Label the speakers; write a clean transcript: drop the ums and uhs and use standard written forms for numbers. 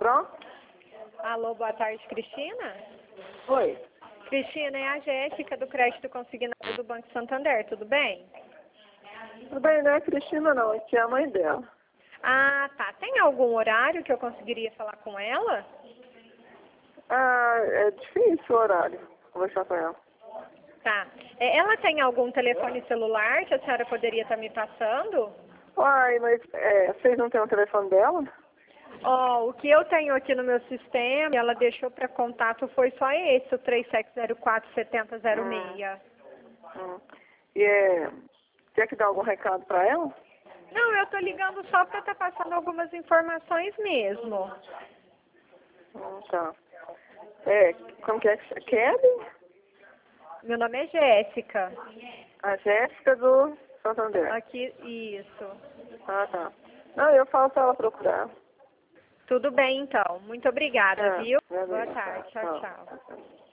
Speaker 1: Pronto?
Speaker 2: Alô, boa tarde, Cristina?
Speaker 1: Oi.
Speaker 2: Cristina, é a Jéssica do Crédito Consignado do Banco Santander, tudo bem?
Speaker 1: Tudo bem, não é a Cristina não, aqui é a mãe dela.
Speaker 2: Ah, tá. Tem algum horário que eu conseguiria falar com ela?
Speaker 1: Ah, é difícil o horário, conversar com ela.
Speaker 2: Tá. Ela tem algum telefone celular que a senhora poderia estar me passando?
Speaker 1: Uai, mas vocês não têm o telefone dela?
Speaker 2: Ó, o que eu tenho aqui no meu sistema, ela deixou para contato foi só esse, o 3704-7006.
Speaker 1: E quer que dê algum recado para ela?
Speaker 2: Não, eu tô ligando só para estar passando algumas informações mesmo.
Speaker 1: Tá. Como que é que você quer?
Speaker 2: Meu nome é Jéssica.
Speaker 1: A Jéssica do Santander.
Speaker 2: Aqui, isso.
Speaker 1: Ah, tá. Não, eu falo para ela procurar.
Speaker 2: Tudo bem, então. Muito obrigada, viu? Boa
Speaker 1: Beleza,
Speaker 2: tarde.
Speaker 1: tá.
Speaker 2: Tchau, tchau.
Speaker 1: Tchau.